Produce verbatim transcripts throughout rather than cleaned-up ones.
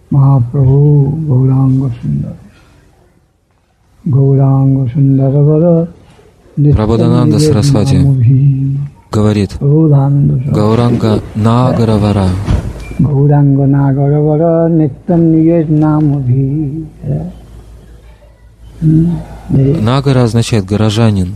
Mahaprabhu Gauranga Sundar. Gauranga Sundaravara. Прабодхананда Сарасвати говорит: Гауранга Нагаравара. Gauranga Nagaravara Nityan Niyet Namabhi. Нагара означает горожанин.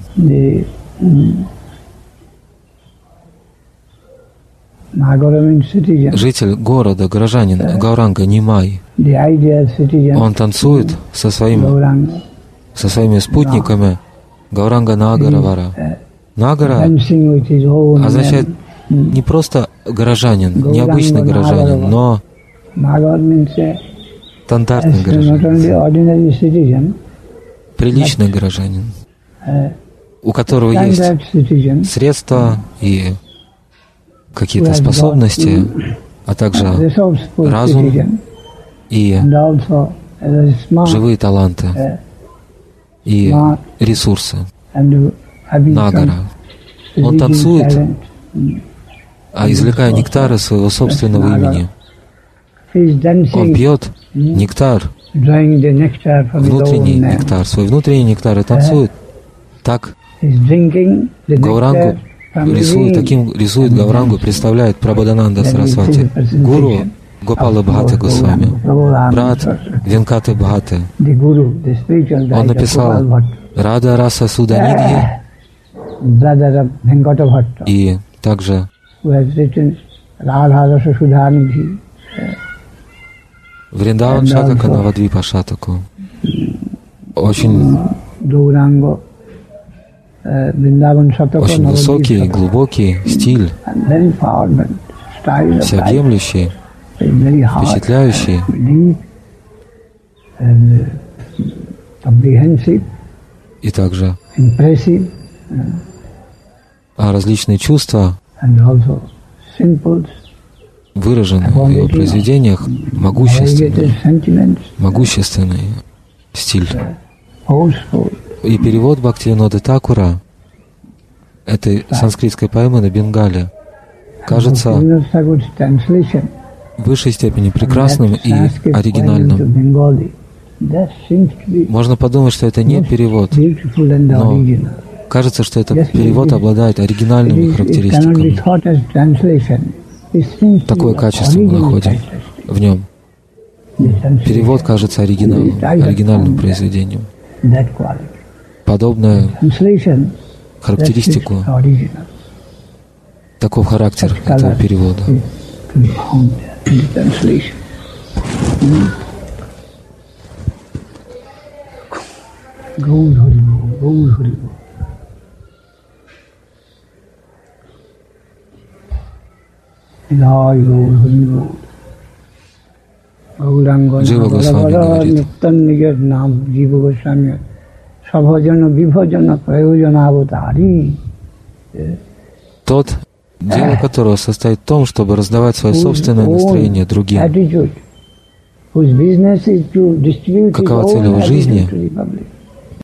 Житель города, горожанин, Гауранга Нимай. Он танцует со, своим, со своими спутниками Гауранга Нагаравара. Нагара означает не просто горожанин, не обычный горожанин, но стандартный гражданин, приличный гражданин, у которого есть средства и какие-то способности, а также разум и живые таланты и ресурсы. Нагара. Он танцует, а извлекая нектар из своего собственного имени. Он пьет нектар, внутренний нектар, свой внутренний нектар и танцует. Так Гаурангу рисует, таким рисует Гаурангу, представляет Прабодхананда Сарасвати. Гуру Гопала Бхата Госвами, брат Венкаты Бхаты. Он написал Рада Раса Суданидхи и также Вриндаван Шатака Навадвипа Шатаку. Очень, очень высокий, глубокий стиль, всеобъемлющий, впечатляющий и также а различные чувства выражены в его произведениях, могущественный, могущественный стиль. И перевод Бхактивинода Такура этой санскритской поэмы на бенгале кажется в высшей степени прекрасным и оригинальным. Можно подумать, что это не перевод, но кажется, что этот перевод обладает оригинальными характеристиками. Такое качество мы находим в нем. Перевод кажется оригиналом, оригинальным произведением. Подобную характеристику, таков характер этого перевода. Джива Госвами говорит: тот, дело которого состоит в том, чтобы раздавать свое собственное настроение другим. Какова цель его жизни?